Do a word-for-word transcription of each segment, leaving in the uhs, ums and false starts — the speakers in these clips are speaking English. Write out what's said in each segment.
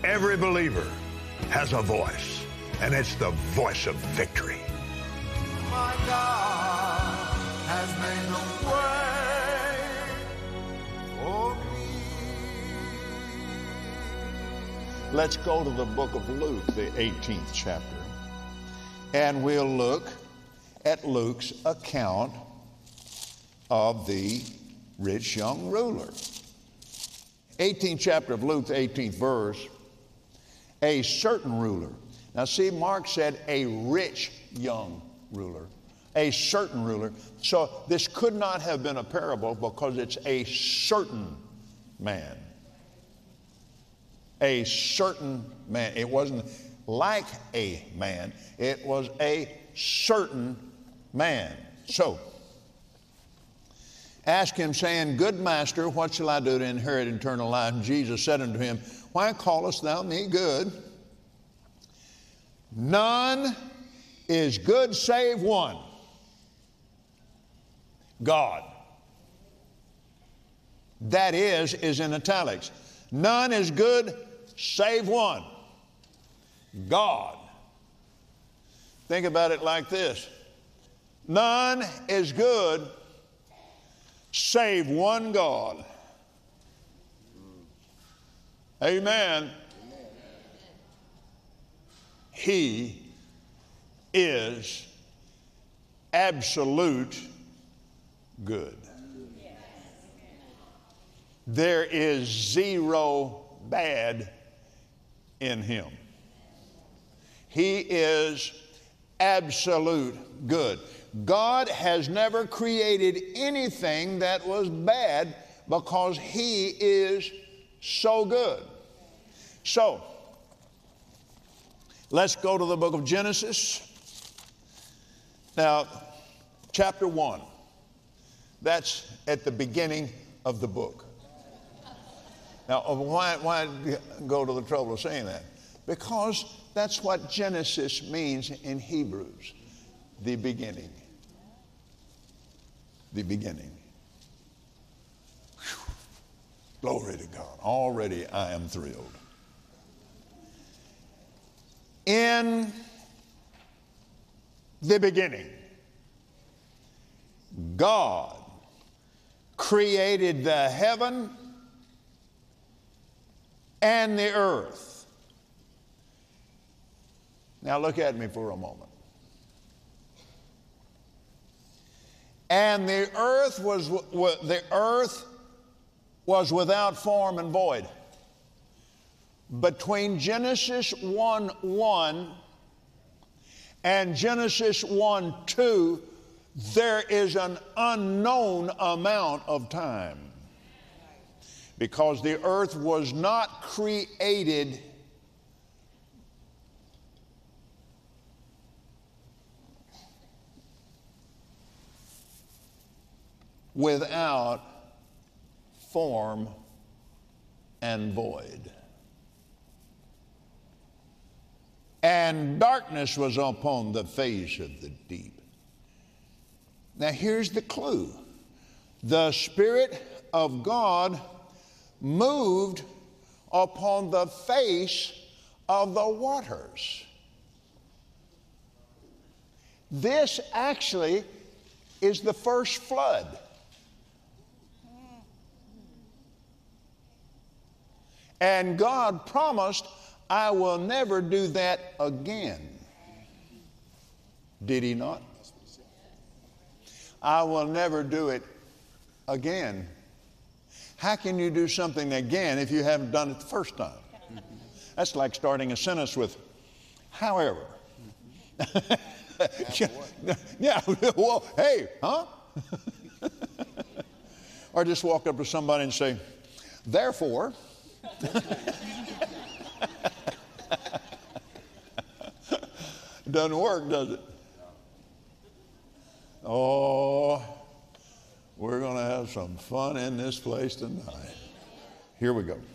Every believer has a voice, and it's the voice of victory. My God has made a way for me. Let's go to the book of Luke, the eighteenth chapter, and we'll look at Luke's account of the rich young ruler. eighteenth chapter of Luke, the eighteenth verse, a certain ruler. Now see, Mark said a rich young ruler, a certain ruler. So this could not have been a parable because it's a certain man. A certain man. It wasn't like a man. It was a certain man. So, ask him, saying, Good master, what shall I do to inherit eternal life? And Jesus said unto him, Why callest thou me good? None is good save one, God. That is, is in italics. None is good save one, God. Think about it like this. None is good save one God. Amen. He is absolute good. There is zero bad in him. He is absolute good. God has never created anything that was bad because he is so good. So, let's go to the book of Genesis. Now, chapter one. That's at the beginning of the book. Now, why, why go to the trouble of saying that? Because that's what Genesis means in Hebrews, the beginning. The beginning. Whew. Glory to God. Already I am thrilled. In the beginning, God created the heaven and the earth. Now look at me for a moment. And the earth was the earth was without form and void. Between Genesis one one and Genesis one two, there is an unknown amount of time. Because the earth was not created without form and void. And darkness was upon the face of the deep. Now here's the clue. The Spirit of God moved upon the face of the waters. This actually is the first flood. And God promised, I will never do that again. Did he not? I will never do it again. How can you do something again if you haven't done it the first time? That's like starting a sentence with, however. yeah, yeah, well, hey, huh? Or just walk up to somebody and say, therefore. Doesn't work, does it? Oh, we're going to have some fun in this place tonight. Here we go.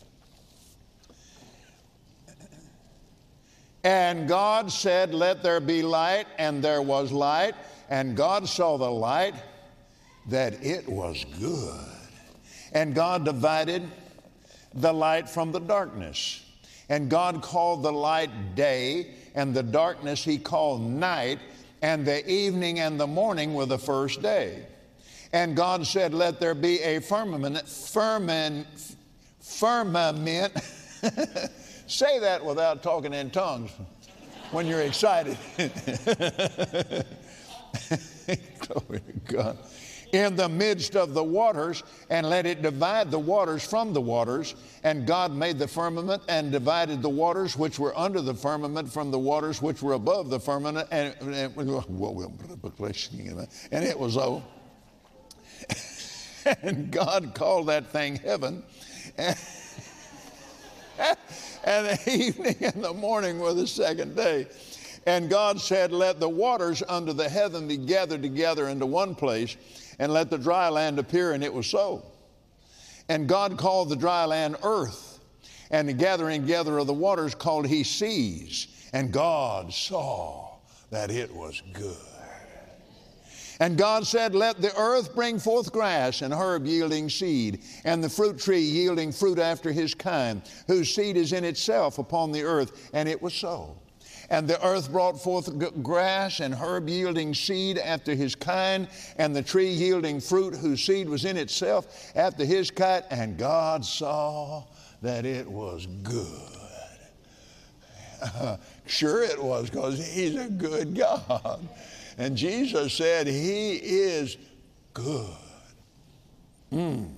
And God said, let there be light, and there was light. And God saw the light, that it was good. And God divided the light from the darkness. And God called the light day, and the darkness he called night, and the evening and the morning were the first day. And God said, let there be a firmament, firmament, firmament. Say that without talking in tongues when you're excited. Glory to God. In the midst of the waters, and let it divide the waters from the waters. And God made the firmament and divided the waters which were under the firmament from the waters which were above the firmament. And, and, and it was so. And God called that thing heaven. And, and the evening and the morning were the second day. And God said, let the waters under the heaven be gathered together into one place, and let the dry land appear, and it was so. And God called the dry land earth, and the gathering together of the waters called he seas. And God saw that it was good. And God said, let the earth bring forth grass, and herb yielding seed, and the fruit tree yielding fruit after his kind, whose seed is in itself upon the earth. And it was so. And the earth brought forth grass and herb yielding seed after his kind, and the tree yielding fruit whose seed was in itself after his kind. And God saw that it was good. Uh, sure it was, because he's a good God. And Jesus said he is good. Mm.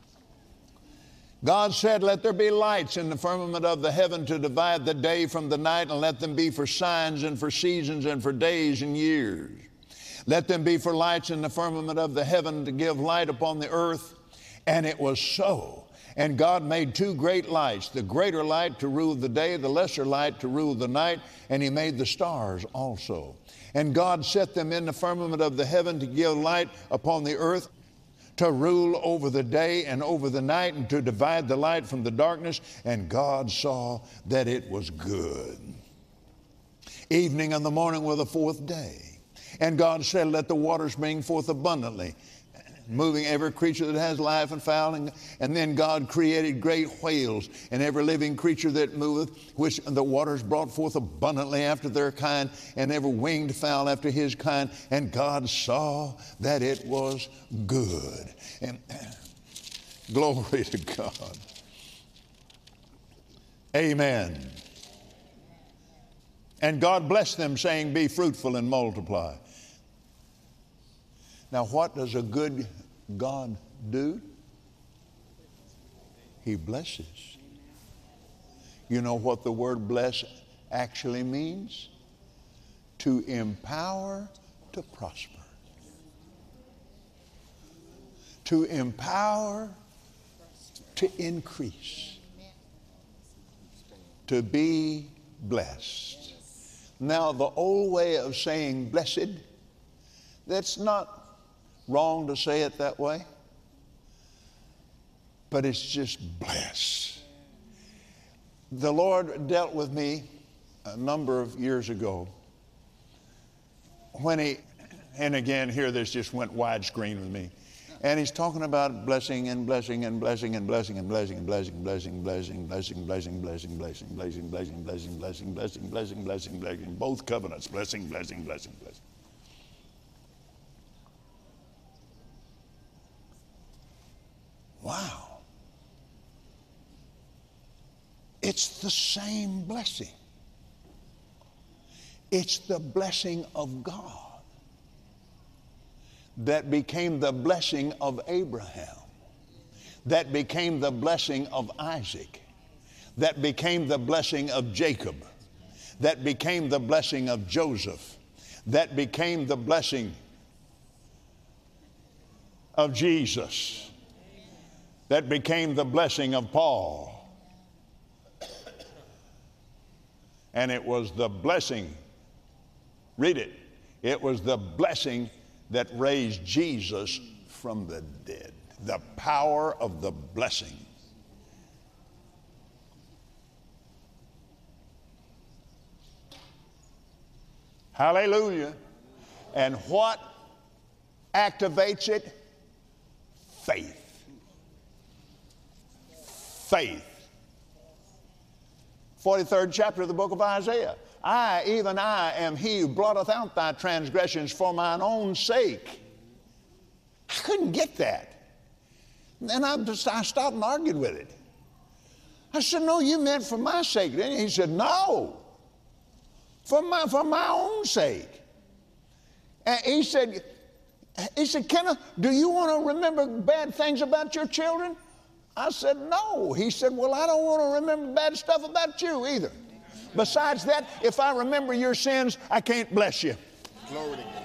God said, let there be lights in the firmament of the heaven to divide the day from the night, and let them be for signs and for seasons and for days and years. Let them be for lights in the firmament of the heaven to give light upon the earth. And it was so. And God made two great lights, the greater light to rule the day, the lesser light to rule the night. And he made the stars also. And God set them in the firmament of the heaven to give light upon the earth, to rule over the day and over the night, and to divide the light from the darkness. And God saw that it was good. Evening and the morning were the fourth day. And God said, let the waters bring forth abundantly, moving every creature that has life and fowl. And, and then God created great whales and every living creature that moveth, which the waters brought forth abundantly after their kind, and every winged fowl after his kind. And God saw that it was good. And glory to God. Amen. And God blessed them, saying, be fruitful and multiply. Now, what does a good God do? He blesses. You know what the word bless actually means? To empower to prosper. To empower to increase. To be blessed. Now, the old way of saying blessed, that's not wrong to say it that way, but it's just bless. The Lord dealt with me a number of years ago when he, and again here this just went widescreen with me, and he's talking about blessing and blessing and blessing and blessing and blessing and blessing, blessing, blessing, blessing, blessing, blessing, blessing, blessing, blessing, blessing, blessing, blessing, blessing, blessing, blessing, both covenants, blessing, blessing, blessing, blessing. Wow. It's the same blessing. It's the blessing of God that became the blessing of Abraham, that became the blessing of Isaac, that became the blessing of Jacob, that became the blessing of Joseph, that became the blessing of Jesus, that became the blessing of Paul. And it was the blessing, read it, it was the blessing that raised Jesus from the dead. The power of the blessing. Hallelujah. And what activates it? Faith. Faith. forty-third chapter of the book of Isaiah. I, even I, am he who blotteth out thy transgressions for mine own sake. I couldn't get that. And I, just, I stopped and argued with it. I said, no, you meant for my sake, didn't you? He said, no, for my, for my own sake. And he said, he said, Kenneth, do you want to remember bad things about your children? I said, no. He said, well, I don't want to remember bad stuff about you either. Besides that, if I remember your sins, I can't bless you. Glory to God.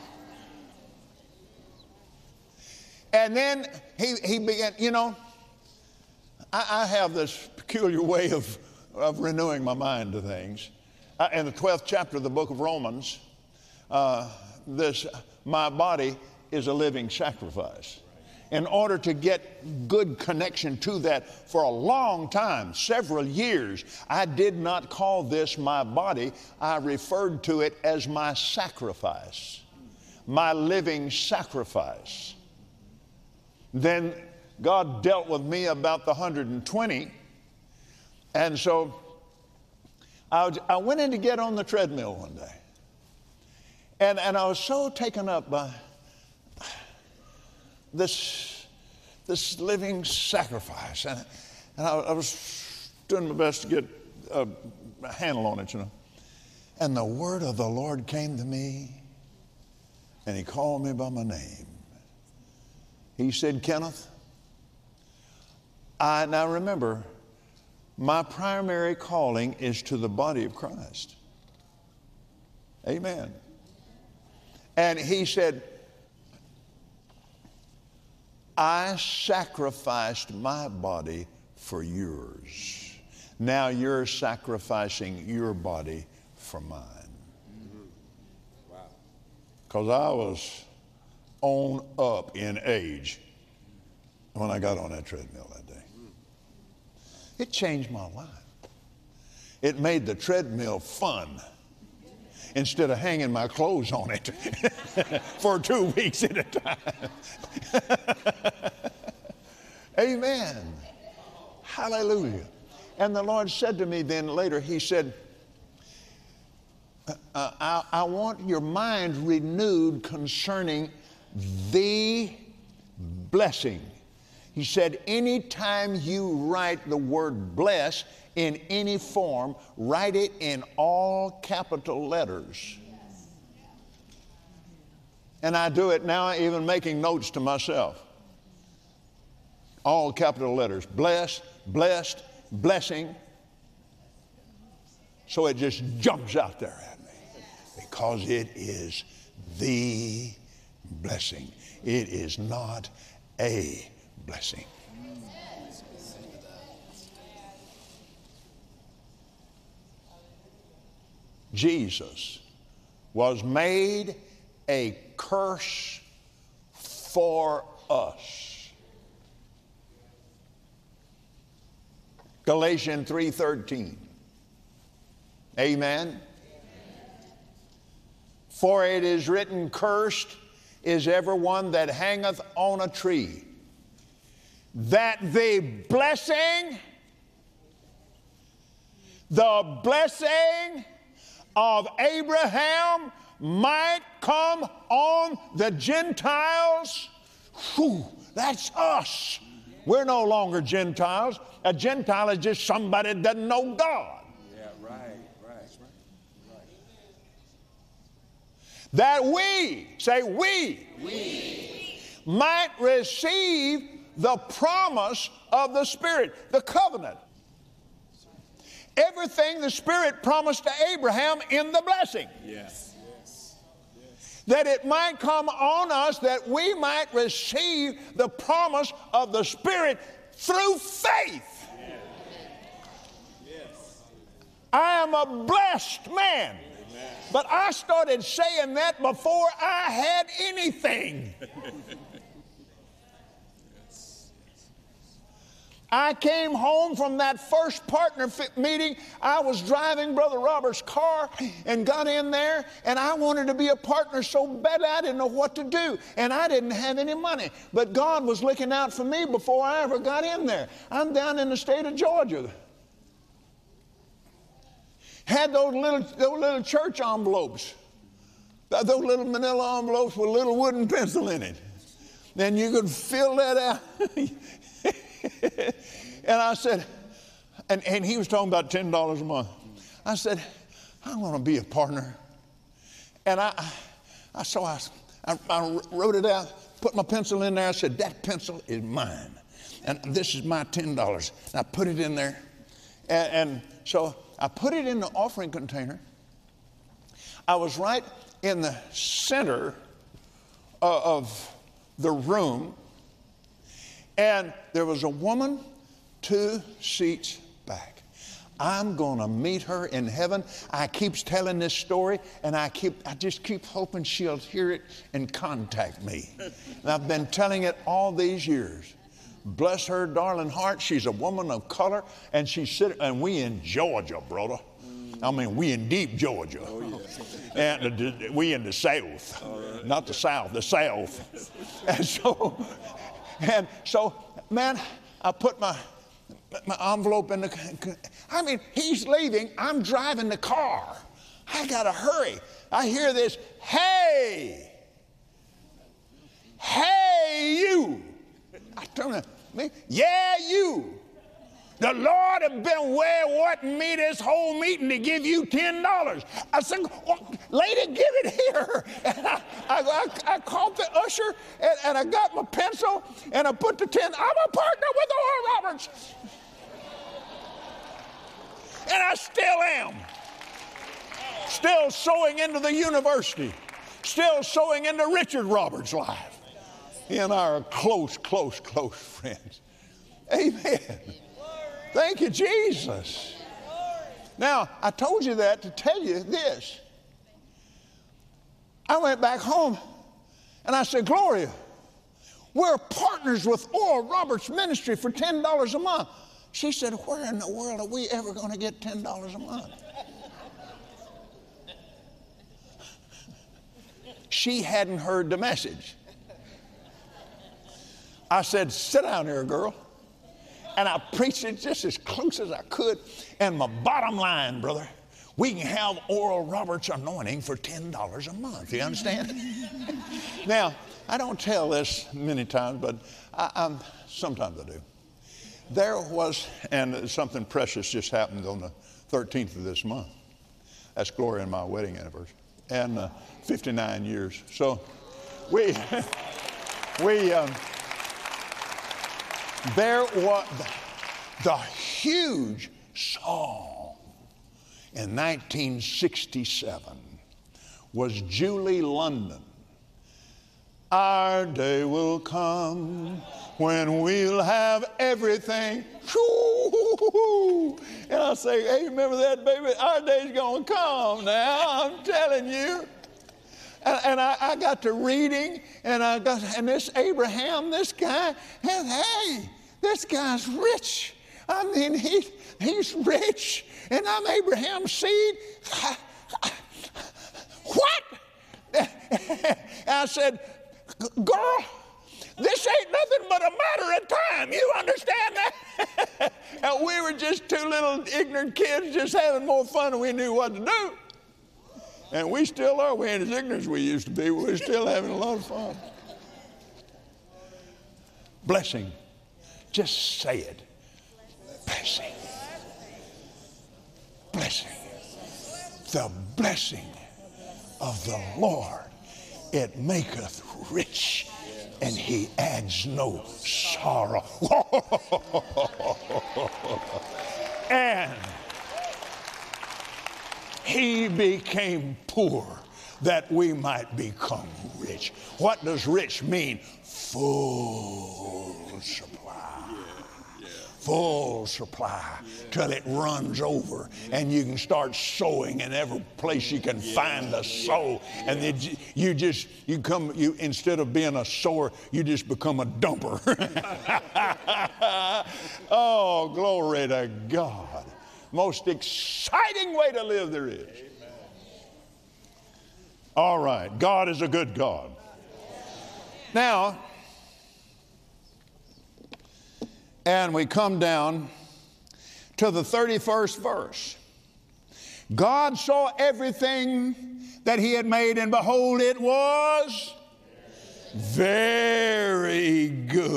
And then he, he began, you know, I, I have this peculiar way of, of renewing my mind to things. Uh, in the twelfth chapter of the book of Romans, uh, this, my body is a living sacrifice. In order to get good connection to that, for a long time, several years, I did not call this my body. I referred to it as my sacrifice, my living sacrifice. Then God dealt with me about the one hundred twenty, and so I, was, I went in to get on the treadmill one day, and, and I was so taken up by this, this living sacrifice, and, and I, I was doing my best to get a, a handle on it, you know, and the word of the Lord came to me, and he called me by my name. He said, Kenneth, I, now remember, my primary calling is to the body of Christ. Amen. And he said, I sacrificed my body for yours. Now you're sacrificing your body for mine. Wow. Because I was on up in age when I got on that treadmill that day. It changed my life. It made the treadmill fun instead of hanging my clothes on it for two weeks at a time. Amen. Hallelujah. And the Lord said to me then later, he said, uh, I, I want your mind renewed concerning the blessing. He said, anytime you write the word bless in any form, write it in all capital letters. And I do it now, even making notes to myself. All capital letters. Blessed, blessed, blessing. So it just jumps out there at me. Because it is the blessing. It is not a blessing. Jesus was made a curse for us. Galatians three thirteen. Amen. For it is written, cursed is everyone that hangeth on a tree, that the blessing, the blessing of Abraham might come on the Gentiles. Whew, that's us. We're no longer Gentiles. A Gentile is just somebody that doesn't know God. Yeah, right, right, right. That we, say we, We might receive the promise of the Spirit, the covenant. Everything the Spirit promised to Abraham in the blessing. Yes. Yes. Yes. That it might come on us, that we might receive the promise of the Spirit through faith. Yes. Yes. I am a blessed man. Amen. But I started saying that before I had anything. I came home from that first partner meeting. I was driving Brother Robert's car and got in there, and I wanted to be a partner so bad I didn't know what to do, and I didn't have any money. But God was looking out for me before I ever got in there. I'm down in the state of Georgia. had those little, those little church envelopes, those little manila envelopes with a little wooden pencil in it. Then you could fill that out. And I said, and, and he was talking about ten dollars a month. I said, I want to be a partner. And I, I so I, I, I wrote it out, put my pencil in there. I said, that pencil is mine. And this is my ten dollars. And I put it in there. And, and so I put it in the offering container. I was right in the center of, of the room. And there was a woman two seats back. I'm going to meet her in heaven. I keep telling this story, and I keep, I just keep hoping she'll hear it and contact me. And I've been telling it all these years. Bless her darling heart. She's a woman of color, and she's sitting, and we in Georgia, brother. I mean, we in deep Georgia. Oh, yeah. And the, we in the South, right. Not the South, the South. And so, and so, man, I put my my envelope in the, I mean, he's leaving. I'm driving the car. I got to hurry. I hear this, hey, hey, you. I turn to me, yeah, you. The Lord has been way wanting me this whole meeting to give you ten dollars. I said, well, lady, give it here. And I, I, I, I called the usher, and, and I got my pencil, and I put the ten. I'm a partner with Oral Roberts. And I still am. Still sowing into the university. Still sowing into Richard Roberts' life. He and I are close, close, close friends. Amen. Thank you, Jesus. Now, I told you that to tell you this. I went back home and I said, Gloria, we're partners with Oral Roberts Ministry for ten dollars a month. She said, where in the world are we ever going to get ten dollars a month? She hadn't heard the message. I said, sit down here, girl. And I preached it just as close as I could. And my bottom line, brother, we can have Oral Roberts anointing for ten dollars a month. You understand? Now, I don't tell this many times, but I, I'm, sometimes I do. There was, and something precious just happened on the thirteenth of this month. That's Gloria and my wedding anniversary. And uh, fifty-nine years. So we, we, um, there was the, the huge song in nineteen sixty-seven was Julie London. Our day will come when we'll have everything. And I say, hey, remember that, baby? Our day's going to come now, I'm telling you. And, and I, I got to reading, and I got, and this Abraham, this guy, and hey, this guy's rich. I mean, he, he's rich, and I'm Abraham's seed. What? And I said, girl, this ain't nothing but a matter of time. You understand that? And we were just two little ignorant kids just having more fun than we knew what to do. And we still are. We ain't as ignorant as we used to be. We're still having a lot of fun. Blessing. Just say it. Blessing. Blessing. The blessing of the Lord, it maketh rich, and he adds no sorrow. And he became poor that we might become rich. What does rich mean? Full supply. Full supply till it runs over, and you can start sowing in every place you can find a sow. And then you just you come you instead of being a sower, you just become a dumper. Oh, glory to God! Most exciting way to live there is. All right, God is a good God. Now. And we come down to the thirty-first verse. God saw everything that he had made, and behold, it was very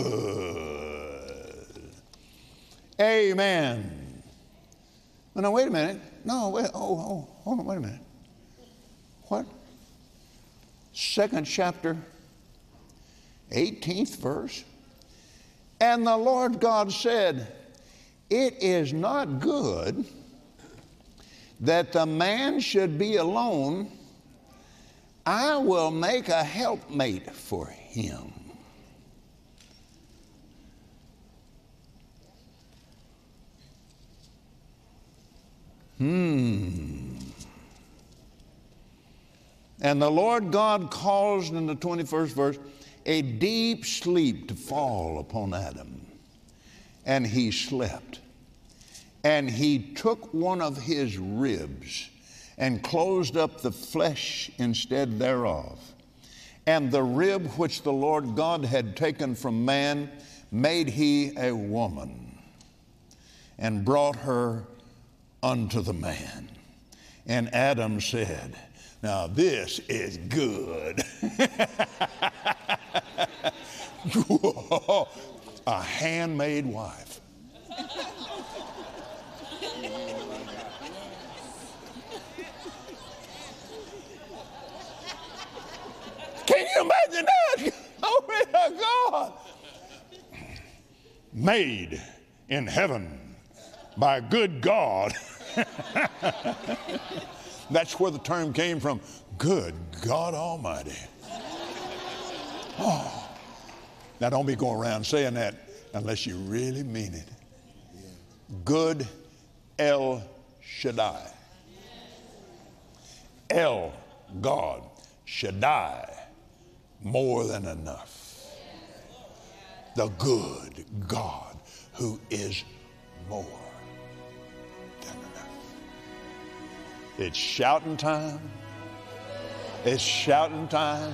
good. Amen. Oh, no, wait a minute. No, wait. Oh, oh, hold on, wait a minute. What? Second chapter, eighteenth verse. And the Lord God said, it is not good that the man should be alone. I will make a helpmate for him. Hmm. And the Lord God caused, in the twenty-first verse, a deep sleep to fall upon Adam. And he slept. And he took one of his ribs and closed up the flesh instead thereof. And the rib which the Lord God had taken from man made he a woman, and brought her unto the man. And Adam said, now this is good. A handmaid wife. Can you imagine that? Glory to God. Made in heaven by a good God. That's where the term came from. Good God Almighty. Oh. Now don't be going around saying that unless you really mean it. Good El Shaddai. El, God. Shaddai, more than enough. The good God who is more than enough. It's shouting time. It's shouting time.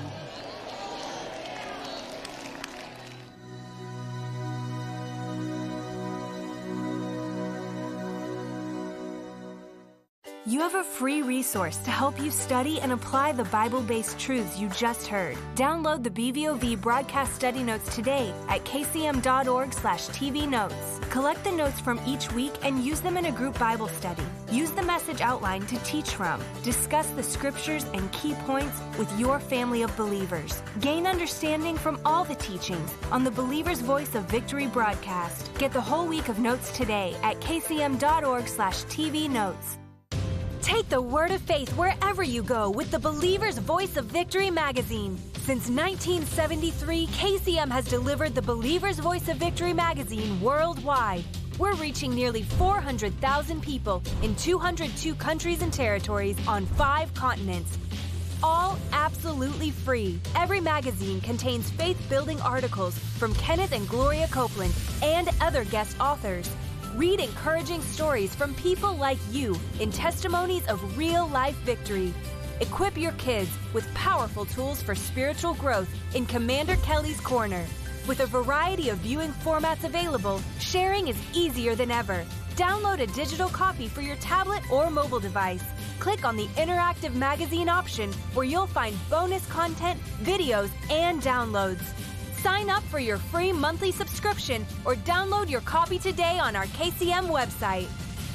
You have a free resource to help you study and apply the Bible-based truths you just heard. Download the B V O V broadcast study notes today at k c m dot org slash t v notes. Collect the notes from each week and use them in a group Bible study. Use the message outline to teach from. Discuss the scriptures and key points with your family of believers. Gain understanding from all the teachings on the Believer's Voice of Victory broadcast. Get the whole week of notes today at k c m dot org slash t v notes. Take the word of faith wherever you go with the Believer's Voice of Victory magazine. Since nineteen seventy-three, K C M has delivered the Believer's Voice of Victory magazine worldwide. We're reaching nearly four hundred thousand people in two hundred two countries and territories on five continents. All absolutely free. Every magazine contains faith-building articles from Kenneth and Gloria Copeland and other guest authors. Read encouraging stories from people like you in testimonies of real-life victory. Equip your kids with powerful tools for spiritual growth in Commander Kelly's Corner. With a variety of viewing formats available, sharing is easier than ever. Download a digital copy for your tablet or mobile device. Click on the interactive magazine option where you'll find bonus content, videos, and downloads. Sign up for your free monthly subscription or download your copy today on our K C M website.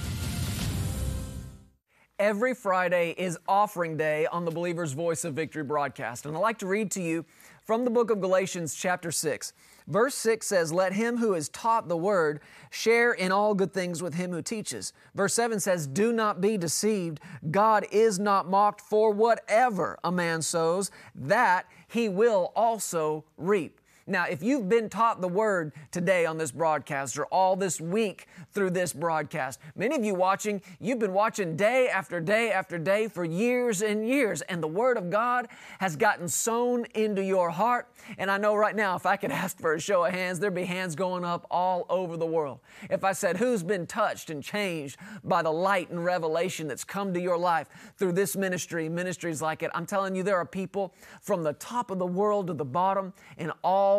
Every Friday is Offering Day on the Believer's Voice of Victory broadcast. And I'd like to read to you from the book of Galatians chapter six. Verse six says, let him who is taught the word share in all good things with him who teaches. Verse seven says, do not be deceived. God is not mocked, for whatever a man sows, that he will also reap. Now, if you've been taught the Word today on this broadcast or all this week through this broadcast, many of you watching, you've been watching day after day after day for years and years, and the Word of God has gotten sown into your heart. And I know right now, if I could ask for a show of hands, there'd be hands going up all over the world. If I said, who's been touched and changed by the light and revelation that's come to your life through this ministry, ministries like it, I'm telling you, there are people from the top of the world to the bottom in all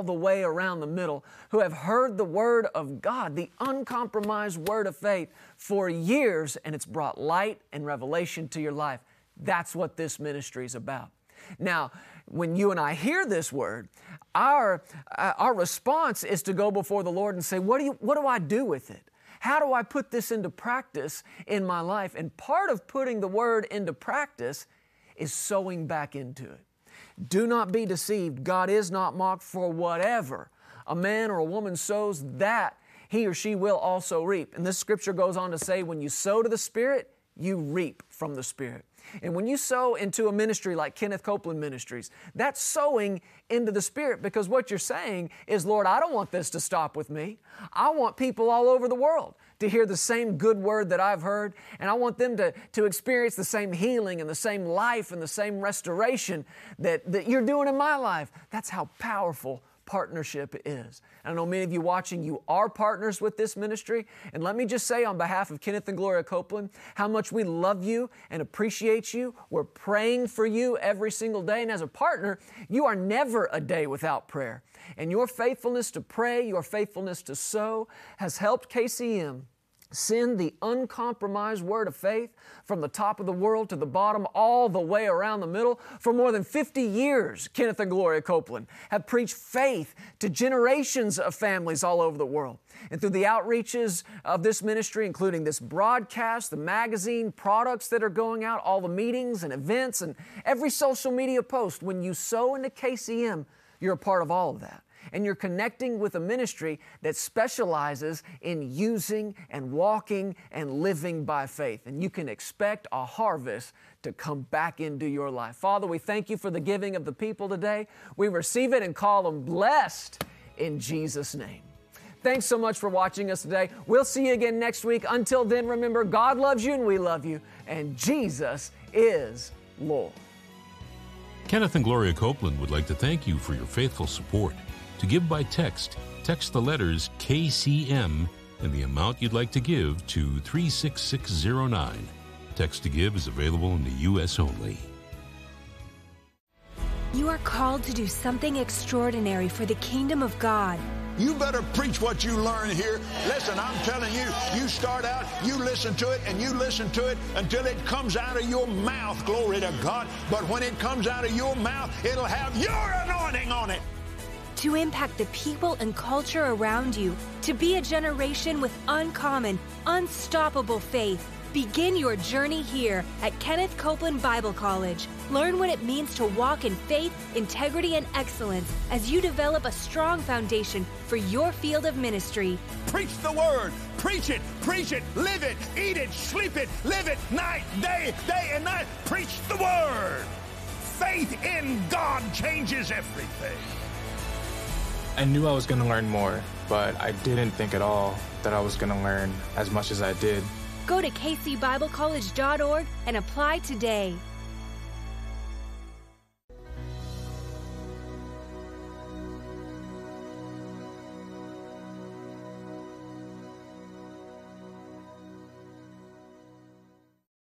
all the way around the middle who have heard the Word of God, the uncompromised Word of faith, for years, and it's brought light and revelation to your life. That's what this ministry is about. Now, when you and I hear this word, our, uh, our response is to go before the Lord and say, what do you, what do I do with it? How do I put this into practice in my life? And part of putting the word into practice is sowing back into it. Do not be deceived. God is not mocked, for whatever a man or a woman sows, that he or she will also reap. And this scripture goes on to say, when you sow to the Spirit, you reap from the Spirit. And when you sow into a ministry like Kenneth Copeland Ministries, that's sowing into the Spirit, because what you're saying is, Lord, I don't want this to stop with me. I want people all over the world to hear the same good word that I've heard, and I want them to, to experience the same healing and the same life and the same restoration that, that you're doing in my life. That's how powerful partnership is. And I know many of you watching, you are partners with this ministry. And let me just say on behalf of Kenneth and Gloria Copeland, how much we love you and appreciate you. We're praying for you every single day. And as a partner, you are never a day without prayer. And your faithfulness to pray, your faithfulness to sow has helped K C M send the uncompromised word of faith from the top of the world to the bottom, all the way around the middle. For more than fifty years, Kenneth and Gloria Copeland have preached faith to generations of families all over the world. And through the outreaches of this ministry, including this broadcast, the magazine, products that are going out, all the meetings and events, and every social media post, when you sow into K C M, you're a part of all of that. And you're connecting with a ministry that specializes in using and walking and living by faith. And you can expect a harvest to come back into your life. Father, we thank you for the giving of the people today. We receive it and call them blessed in Jesus' name. Thanks so much for watching us today. We'll see you again next week. Until then, remember, God loves you and we love you, and Jesus is Lord. Kenneth and Gloria Copeland would like to thank you for your faithful support. To give by text, text the letters K C M and the amount you'd like to give to three six six zero nine. Text to give is available in the U S only. You are called to do something extraordinary for the kingdom of God. You better preach what you learn here. Listen, I'm telling you, you start out, you listen to it, and you listen to it until it comes out of your mouth, glory to God. But when it comes out of your mouth, it'll have your anointing on it. To impact the people and culture around you, to be a generation with uncommon, unstoppable faith. Begin your journey here at Kenneth Copeland Bible College. Learn what it means to walk in faith, integrity, and excellence as you develop a strong foundation for your field of ministry. Preach the word. Preach it. Preach it. Live it. Eat it. Sleep it. Live it. Night, day, day and night. Preach the word. Faith in God changes everything. I knew I was going to learn more, but I didn't think at all that I was going to learn as much as I did. Go to k c bible college dot org and apply today.